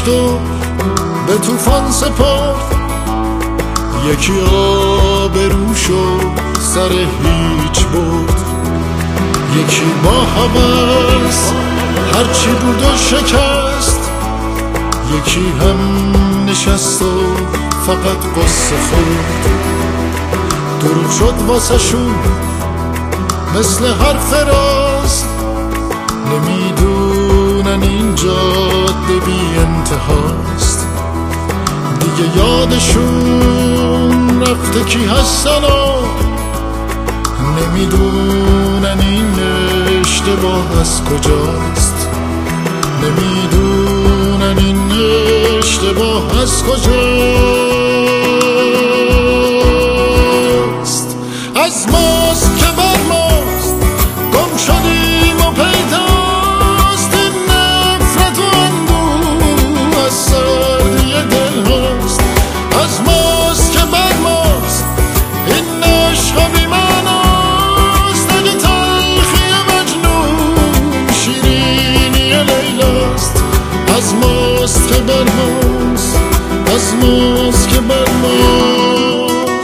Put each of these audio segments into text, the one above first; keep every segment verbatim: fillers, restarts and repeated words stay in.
گذشت و به طوفان سپرد، یکی آبروش و سر هیچ برد. یکی با هوس هرچی بود و شکست، یکی هم نشست و فقط قصه خورد. دروغ شد واسه شون مثل حرف راست، نمیدونن این جاده بی انتهاست. دیگه یادشون رفته کی هستن و نمیدونن این اشتباه از کجاست. نمیدونن این اشتباه از کجاست. از ماست که بر ماست گم شدیم و پیداست، این نفرت و اندوه از سردی دل هاست. از ماست که بر ماست این عشق بی معناست، اگه تلخی مجنون شیرینی لیلاست. از ماست که بر ماست، از ماست که بر ماست.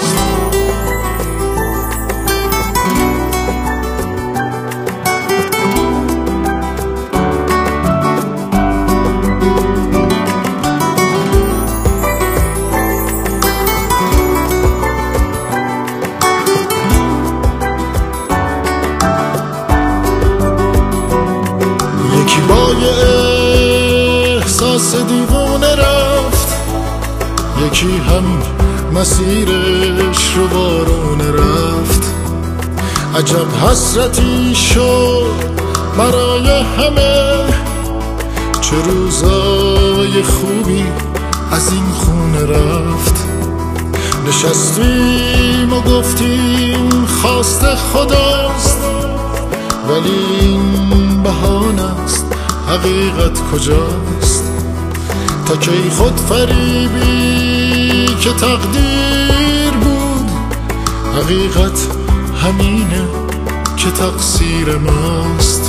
یکی با یه احساس دیوونه رفت، یکی هم مسیرش رو بارونه رفت. عجب حسرتی شد برای همه، چه روزای خوبی از این خونه رفت. نشستیم و گفتیم خواست خداست، ولی این بهانه است، حقیقت کجاست؟ تا کی خود فریبی که تقدیر بود، حقیقت همینه که تقصیر ماست.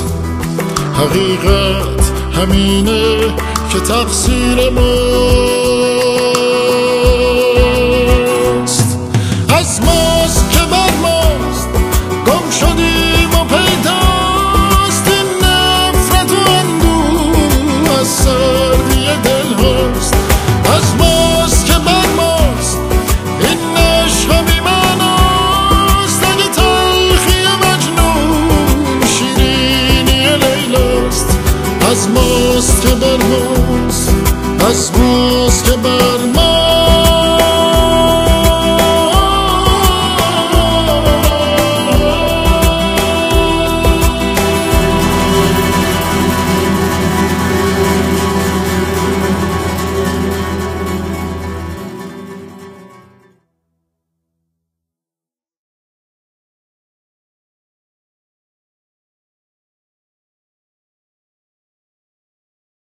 حقیقت همینه که تقصیر ماست. از ماست که بر ماست گم شدیم و پیداست، این نفرت و اندوه از سردی دل هاست. از ماست که بر ماست این عشق بی معناست، اگه تلخی مجنون شیرینی لیلاست. از ماست که بر ماست، از ماست که بر